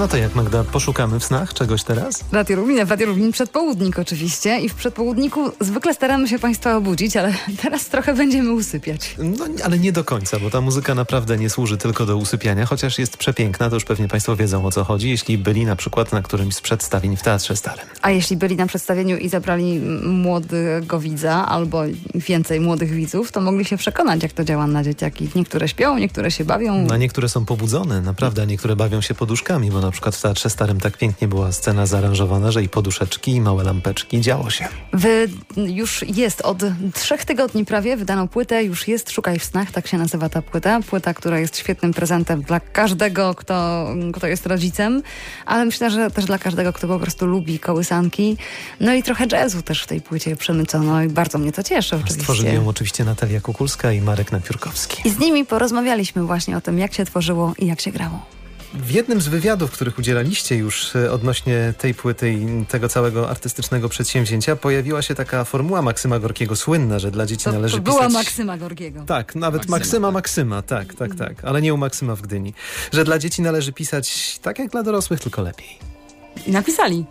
No to jak, Magda, poszukamy w snach czegoś teraz? Radio Lublin przedpołudnik oczywiście i w przedpołudniku zwykle staramy się Państwa obudzić, ale teraz trochę będziemy usypiać. No, ale nie do końca, bo ta muzyka naprawdę nie służy tylko do usypiania, chociaż jest przepiękna, to już pewnie Państwo wiedzą, o co chodzi, jeśli byli na przykład na którymś z przedstawień w Teatrze Starym. A jeśli byli na przedstawieniu i zabrali młodego widza albo więcej młodych widzów, to mogli się przekonać, jak to działa na dzieciaki. Niektóre śpią, niektóre się bawią. A niektóre są pobudzone, naprawdę, a niektóre bawią się poduszkami, bo na przykład w Teatrze Starym tak pięknie była scena zaaranżowana, że i poduszeczki, i małe lampeczki, działo się. Już jest od 3 tygodni prawie, wydano płytę, już jest Szukaj w snach, tak się nazywa ta płyta. Płyta, która jest świetnym prezentem dla każdego, kto jest rodzicem, ale myślę, że też dla każdego, kto po prostu lubi kołysanki. No i trochę jazzu też w tej płycie przemycono i bardzo mnie to cieszy oczywiście. Stworzyli ją oczywiście Natalia Kukulska i Marek Napiórkowski. I z nimi porozmawialiśmy właśnie o tym, jak się tworzyło i jak się grało. W jednym z wywiadów, których udzielaliście już odnośnie tej płyty i tego całego artystycznego przedsięwzięcia, pojawiła się taka formuła Maksyma Gorkiego, słynna, że dla dzieci należy pisać... To była Maksyma Gorkiego. Tak, nawet Maksyma, tak, ale nie u Maksyma w Gdyni. Że dla dzieci należy pisać tak jak dla dorosłych, tylko lepiej. I napisali.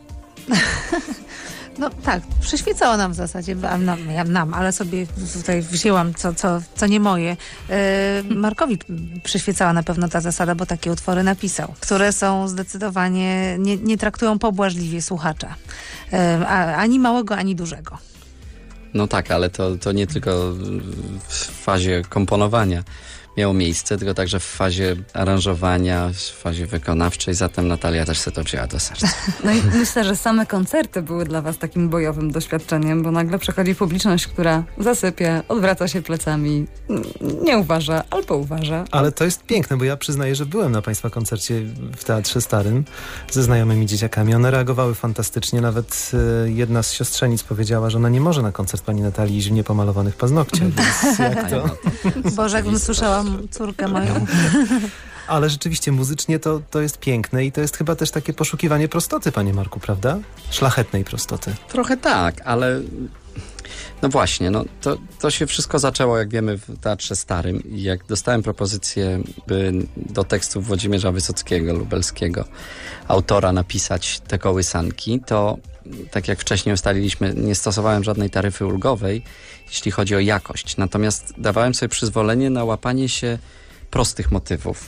No tak, przyświecało nam w zasadzie, nam, ale sobie tutaj wzięłam co nie moje. Markowi przyświecała na pewno ta zasada, bo takie utwory napisał, które są zdecydowanie, nie traktują pobłażliwie słuchacza. Ani małego, ani dużego. No tak, ale to nie tylko w fazie komponowania miało miejsce, tylko także w fazie aranżowania, w fazie wykonawczej, zatem Natalia też sobie to wzięła do serca. No i myślę, że same koncerty były dla was takim bojowym doświadczeniem, bo nagle przychodzi publiczność, która zasypia, odwraca się plecami, nie uważa albo uważa. Ale to jest piękne, bo ja przyznaję, że byłem na Państwa koncercie w Teatrze Starym ze znajomymi dzieciakami. One reagowały fantastycznie, nawet jedna z siostrzenic powiedziała, że ona nie może na koncert pani Natalii iść w niepomalowanych paznokciach, więc jak to? Boże, jakbym słyszała córkę moją. Ale rzeczywiście muzycznie to jest piękne i to jest chyba też takie poszukiwanie prostoty, panie Marku, prawda? Szlachetnej prostoty. Trochę tak, ale no właśnie, to się wszystko zaczęło, jak wiemy, w Teatrze Starym i jak dostałem propozycję, by do tekstów Włodzimierza Wysockiego, lubelskiego autora, napisać te kołysanki, to tak jak wcześniej ustaliliśmy, nie stosowałem żadnej taryfy ulgowej, jeśli chodzi o jakość. Natomiast dawałem sobie przyzwolenie na łapanie się prostych motywów.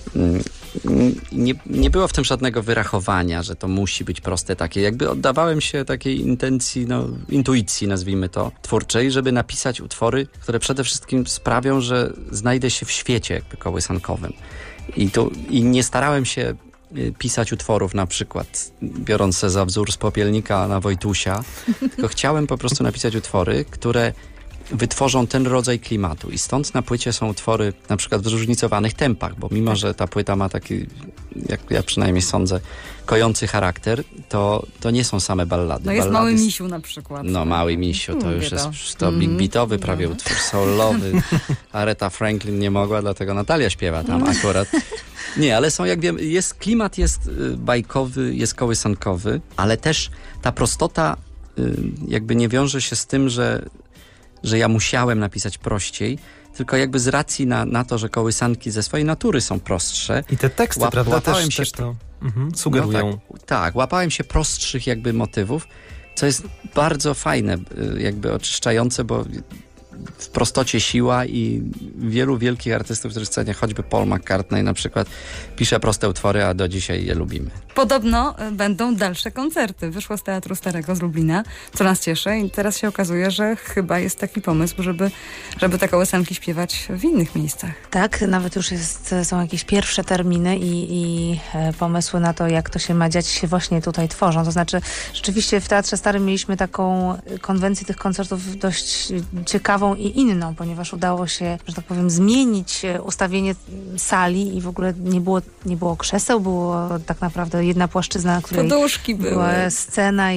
Nie było w tym żadnego wyrachowania, że to musi być proste takie. Jakby oddawałem się takiej intencji, intuicji, nazwijmy to, twórczej, żeby napisać utwory, które przede wszystkim sprawią, że znajdę się w świecie jakby kołysankowym. I nie starałem się pisać utworów na przykład, biorąc se za wzór z Popielnika na Wojtusia, tylko chciałem po prostu napisać utwory, które wytworzą ten rodzaj klimatu. I stąd na płycie są utwory na przykład w zróżnicowanych tempach, bo mimo, że ta płyta ma taki, jak ja przynajmniej sądzę, kojący charakter, to nie są same ballady. No jest Mały Misiu na przykład. No Mały Misiu, to już jest big beatowy prawie utwór soulowy. Aretha Franklin nie mogła, dlatego Natalia śpiewa tam akurat. Nie, ale są, jak wiem, klimat jest bajkowy, jest kołysankowy, ale też ta prostota jakby nie wiąże się z tym, że ja musiałem napisać prościej, tylko jakby z racji na to, że kołysanki ze swojej natury są prostsze. I te teksty, prawda, też to sugerują. No tak, łapałem się prostszych jakby motywów, co jest bardzo fajne, jakby oczyszczające, bo w prostocie siła i wielu wielkich artystów, którzy scenie, choćby Paul McCartney na przykład, pisze proste utwory, a do dzisiaj je lubimy. Podobno będą dalsze koncerty. Wyszło z Teatru Starego z Lublina, co nas cieszy i teraz się okazuje, że chyba jest taki pomysł, żeby te kołysanki śpiewać w innych miejscach. Tak, nawet już są jakieś pierwsze terminy i pomysły na to, jak to się ma dziać, się właśnie tutaj tworzą. To znaczy, rzeczywiście w Teatrze Starym mieliśmy taką konwencję tych koncertów dość ciekawą i inną, ponieważ udało się, że tak powiem, zmienić ustawienie sali i w ogóle nie było krzeseł, było tak naprawdę jedna płaszczyzna, na której poduszki była scena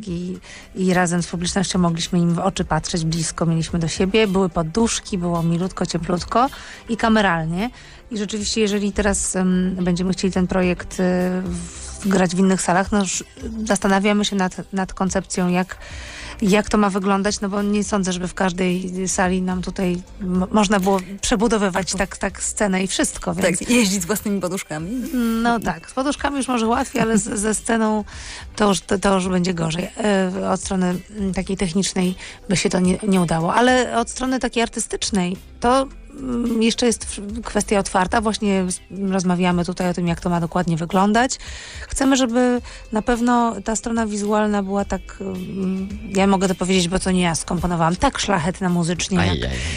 i razem z publicznością mogliśmy im w oczy patrzeć blisko, mieliśmy do siebie, były poduszki, było milutko, cieplutko i kameralnie. I rzeczywiście, jeżeli teraz będziemy chcieli ten projekt grać w innych salach, no już zastanawiamy się nad koncepcją, jak to ma wyglądać, no bo nie sądzę, żeby w każdej sali nam tutaj można było przebudowywać tak scenę i wszystko. Więc... Tak, jeździć z własnymi poduszkami. No tak, z poduszkami już może łatwiej, ale ze sceną to już będzie gorzej. Od strony takiej technicznej by się to nie udało, ale od strony takiej artystycznej to jeszcze jest kwestia otwarta. Właśnie rozmawiamy tutaj o tym, jak to ma dokładnie wyglądać. Chcemy, żeby na pewno ta strona wizualna była tak, ja mogę to powiedzieć, bo to nie ja skomponowałam, tak szlachetna muzycznie,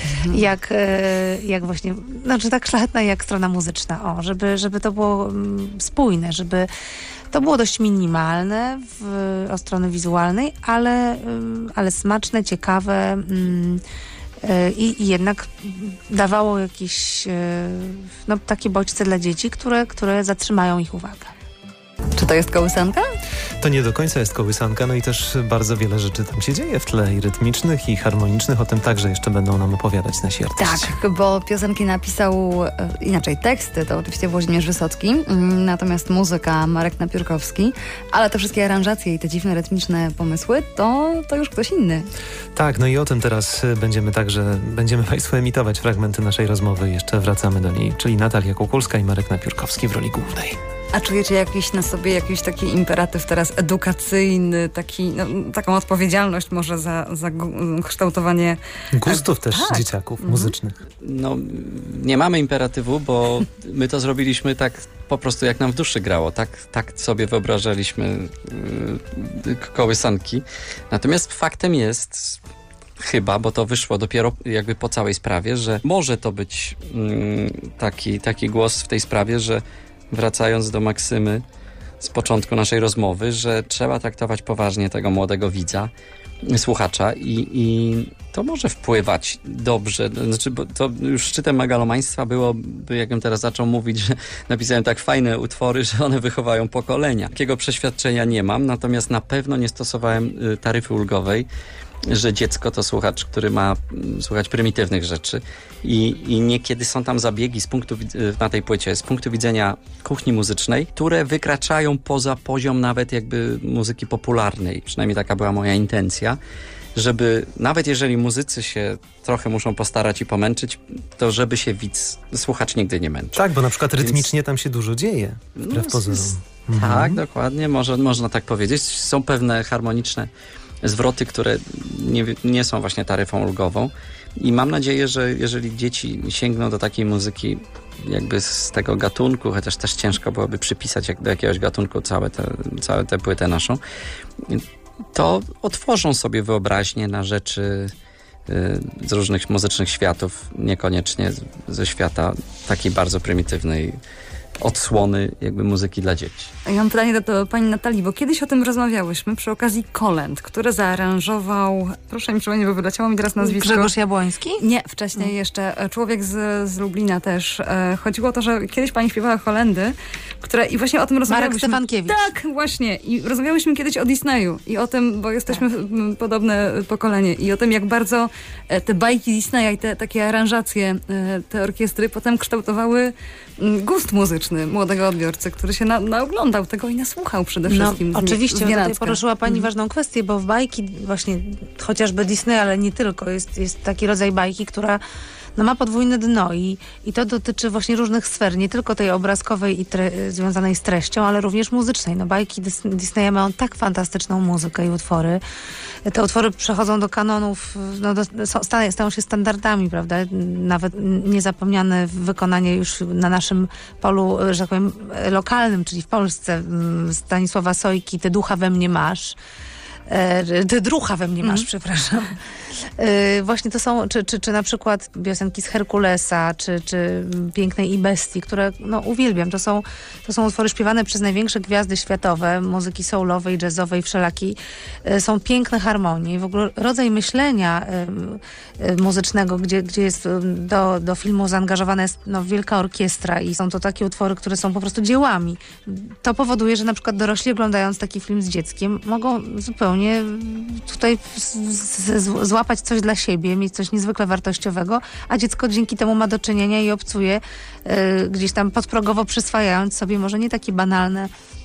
jak właśnie, znaczy tak szlachetna jak strona muzyczna. Żeby to było spójne, żeby to było dość minimalne od strony wizualnej, ale smaczne, ciekawe, i jednak dawało jakieś takie bodźce dla dzieci, które zatrzymają ich uwagę. Czy to jest kołysanka? To nie do końca jest kołysanka, no i też bardzo wiele rzeczy tam się dzieje w tle, i rytmicznych, i harmonicznych. O tym także jeszcze będą nam opowiadać nasi artyści. Tak, bo piosenki napisał, inaczej teksty, to oczywiście Włodzimierz Wysocki, natomiast muzyka Marek Napiórkowski, ale te wszystkie aranżacje i te dziwne rytmiczne pomysły, to już ktoś inny. Tak, no i o tym teraz będziemy Państwu emitować fragmenty naszej rozmowy. Jeszcze wracamy do niej, czyli Natalia Kukulska i Marek Napiórkowski w roli głównej. A czujecie na sobie jakiś taki imperatyw teraz edukacyjny, taką odpowiedzialność może za kształtowanie gustów też dzieciaków muzycznych? No, nie mamy imperatywu, bo my to zrobiliśmy tak po prostu, jak nam w duszy grało. Tak sobie wyobrażaliśmy kołysanki. Natomiast faktem jest, chyba, bo to wyszło dopiero jakby po całej sprawie, że może to być taki głos w tej sprawie, że wracając do maksymy z początku naszej rozmowy, że trzeba traktować poważnie tego młodego widza, słuchacza i to może wpływać dobrze. Znaczy, bo to już szczytem megalomaństwa byłoby, jakbym teraz zaczął mówić, że napisałem tak fajne utwory, że one wychowają pokolenia. Takiego przeświadczenia nie mam, natomiast na pewno nie stosowałem taryfy ulgowej, że dziecko to słuchacz, który ma słuchać prymitywnych rzeczy i niekiedy są tam zabiegi na tej płycie z punktu widzenia kuchni muzycznej, które wykraczają poza poziom nawet jakby muzyki popularnej. Przynajmniej taka była moja intencja, żeby nawet jeżeli muzycy się trochę muszą postarać i pomęczyć, to żeby się słuchacz nigdy nie męczy. Tak, bo na przykład rytmicznie tam się dużo dzieje, wbrew pozorom. Tak, dokładnie, można tak powiedzieć. Są pewne harmoniczne zwroty, które nie są właśnie taryfą ulgową i mam nadzieję, że jeżeli dzieci sięgną do takiej muzyki jakby z tego gatunku, chociaż też ciężko byłoby przypisać do jakiegoś gatunku całą tę płytę naszą, to otworzą sobie wyobraźnię na rzeczy z różnych muzycznych światów, niekoniecznie ze świata takiej bardzo prymitywnej odsłony jakby muzyki dla dzieci. Ja mam pytanie do pani Natalii, bo kiedyś o tym rozmawiałyśmy przy okazji kolęd, które zaaranżował, proszę mi przypomnieć, bo wyleciało mi teraz nazwisko. Grzegorz Jabłoński? Nie, wcześniej jeszcze. Człowiek z Lublina też. Chodziło o to, że kiedyś pani śpiewała kolendy, i właśnie o tym rozmawiałyśmy. Marek Stefankiewicz. Tak, właśnie. I rozmawiałyśmy kiedyś o Disneyu i o tym, bo jesteśmy podobne pokolenie i o tym, jak bardzo te bajki Disneya i te takie aranżacje, te orkiestry potem kształtowały gust muzyczny młodego odbiorcy, który się naoglądał tego i nasłuchał przede wszystkim. No, oczywiście, tutaj poruszyła pani ważną kwestię, bo w bajki właśnie, chociażby Disney, ale nie tylko, jest taki rodzaj bajki, która ma podwójne dno i to dotyczy właśnie różnych sfer, nie tylko tej obrazkowej i związanej z treścią, ale również muzycznej. Bajki Disneya mają tak fantastyczną muzykę i utwory. Te utwory przechodzą do kanonów, stają się standardami, prawda? Nawet niezapomniane wykonanie już na naszym polu, że tak powiem, lokalnym, czyli w Polsce, Stanisława Sojki, Ty ducha we mnie masz. Ty drucha we mnie masz, przepraszam. Właśnie to są, czy na przykład piosenki z Herkulesa, czy Pięknej i Bestii, które uwielbiam. To są utwory śpiewane przez największe gwiazdy światowe, muzyki soulowej, jazzowej, wszelakiej. Są piękne harmonie. W ogóle rodzaj myślenia muzycznego, gdzie jest do filmu zaangażowana jest wielka orkiestra i są to takie utwory, które są po prostu dziełami. To powoduje, że na przykład dorośli oglądając taki film z dzieckiem mogą zupełnie tutaj złapać coś dla siebie, mieć coś niezwykle wartościowego, a dziecko dzięki temu ma do czynienia i obcuje gdzieś tam podprogowo przyswajając sobie może nie takie banalne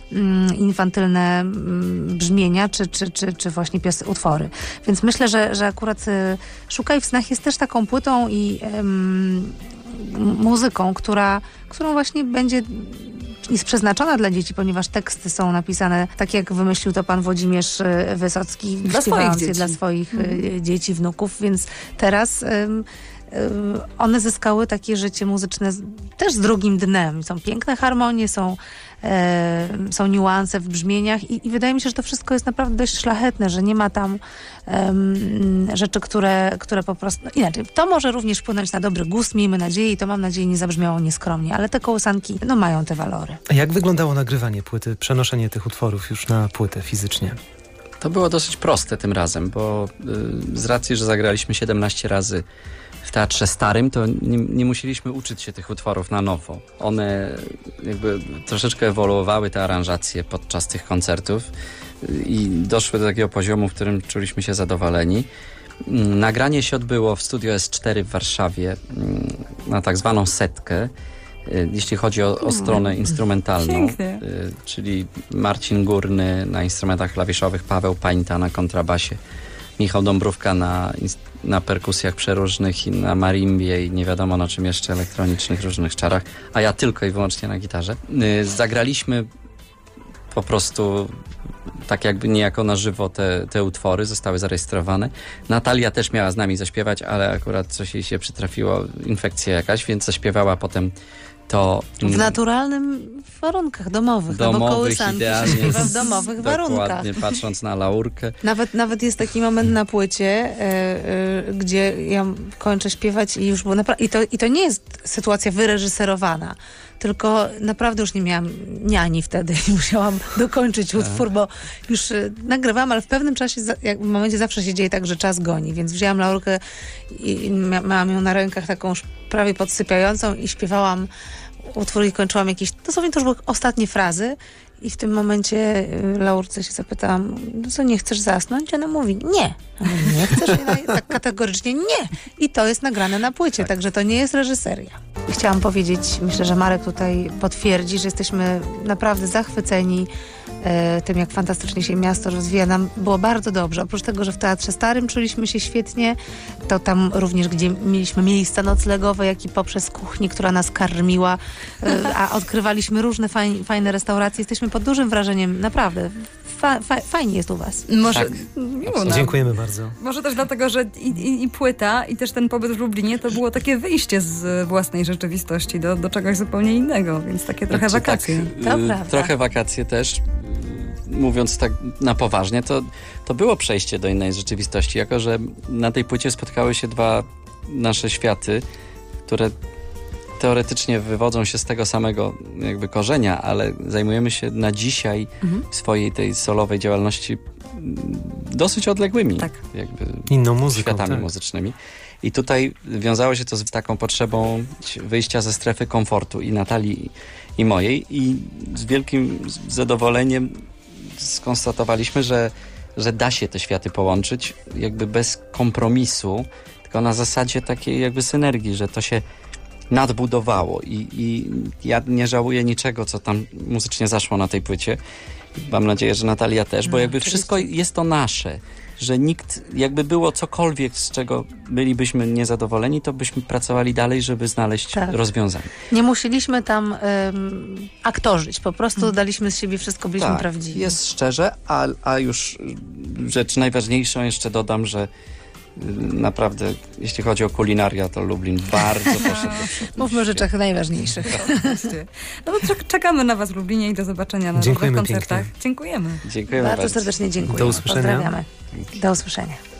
infantylne brzmienia, czy właśnie utwory. Więc myślę, że akurat Szukaj w snach jest też taką płytą i muzyką, którą właśnie jest przeznaczona dla dzieci, ponieważ teksty są napisane tak, jak wymyślił to pan Włodzimierz Wysocki, dla swoich dzieci, wnuków, więc teraz one zyskały takie życie muzyczne też z drugim dnem. Są piękne harmonie, są niuanse w brzmieniach i wydaje mi się, że to wszystko jest naprawdę dość szlachetne, że nie ma tam rzeczy, które po prostu... No inaczej, to może również wpłynąć na dobry gust, miejmy nadzieję, i to mam nadzieję nie zabrzmiało nieskromnie, ale te kołysanki mają te walory. A jak wyglądało nagrywanie płyty, przenoszenie tych utworów już na płytę fizycznie? To było dosyć proste tym razem, bo z racji, że zagraliśmy 17 razy w Teatrze Starym, to nie musieliśmy uczyć się tych utworów na nowo. One jakby troszeczkę ewoluowały, te aranżacje, podczas tych koncertów i doszły do takiego poziomu, w którym czuliśmy się zadowoleni. Nagranie się odbyło w Studio S4 w Warszawie na tak zwaną setkę, jeśli chodzi o stronę instrumentalną, czyli Marcin Górny na instrumentach klawiszowych, Paweł Pańta na kontrabasie, Michał Dąbrówka na perkusjach przeróżnych i na marimbie i nie wiadomo na czym jeszcze, elektronicznych różnych czarach, a ja tylko i wyłącznie na gitarze. Zagraliśmy po prostu tak jakby niejako na żywo te utwory, zostały zarejestrowane. Natalia też miała z nami zaśpiewać, ale akurat coś jej się przytrafiło, infekcja jakaś, więc zaśpiewała potem to... W naturalnym warunkach domowych, no bo kołysanki idealnie, w domowych warunkach. Dokładnie, patrząc na laurkę. Nawet jest taki moment na płycie, gdzie ja kończę śpiewać i już było naprawdę... I to nie jest sytuacja wyreżyserowana, tylko naprawdę już nie miałam niani wtedy i musiałam dokończyć utwór, bo już nagrywam, ale w pewnym czasie, w momencie zawsze się dzieje tak, że czas goni, więc wzięłam laurkę i miałam ją na rękach taką już prawie podsypiającą i śpiewałam utwór i kończyłam jakieś... Dosłownie to już były ostatnie frazy i w tym momencie Laurce się zapytałam, no co, nie chcesz zasnąć? Ona mówi, nie. Nie chcesz? Tak kategorycznie nie. I to jest nagrane na płycie, także to nie jest reżyseria. I chciałam powiedzieć, myślę, że Marek tutaj potwierdzi, że jesteśmy naprawdę zachwyceni tym, jak fantastycznie się miasto rozwija. Nam było bardzo dobrze. Oprócz tego, że w Teatrze Starym czuliśmy się świetnie, to tam również, gdzie mieliśmy miejsca noclegowe, jak i poprzez kuchnię, która nas karmiła, a odkrywaliśmy różne fajne restauracje. Jesteśmy pod dużym wrażeniem. Naprawdę. Fajnie jest u was. Może, tak. Dziękujemy bardzo. Może też dlatego, że i płyta, i też ten pobyt w Lublinie to było takie wyjście z własnej rzeczywistości do czegoś zupełnie innego, więc takie trochę wakacje. Tak, trochę wakacje też. Mówiąc tak na poważnie, to było przejście do innej rzeczywistości, jako że na tej płycie spotkały się dwa nasze światy, które teoretycznie wywodzą się z tego samego jakby korzenia, ale zajmujemy się na dzisiaj swojej tej solowej działalności dosyć odległymi jakby inną muzyką, światami muzycznymi. I tutaj wiązało się to z taką potrzebą wyjścia ze strefy komfortu i Natalii i mojej i z wielkim zadowoleniem skonstatowaliśmy, że da się te światy połączyć jakby bez kompromisu, tylko na zasadzie takiej jakby synergii, że to się nadbudowało i ja nie żałuję niczego, co tam muzycznie zaszło na tej płycie. Mam nadzieję, że Natalia też, bo jakby wszystko jest to nasze, że nikt, jakby było cokolwiek, z czego bylibyśmy niezadowoleni, to byśmy pracowali dalej, żeby znaleźć rozwiązanie. Nie musieliśmy tam aktorzyć, po prostu daliśmy z siebie wszystko, byliśmy prawdziwi. Jest szczerze, a już rzecz najważniejszą jeszcze dodam, że naprawdę, jeśli chodzi o kulinaria, to Lublin bardzo poszedł do przodu. Mówmy o rzeczach najważniejszych. No to czekamy na was w Lublinie i do zobaczenia na różnych koncertach. Pięknie. Dziękujemy. Dziękujemy bardzo serdecznie dziękuję. Do usłyszenia. Pozdrawiamy. Do usłyszenia.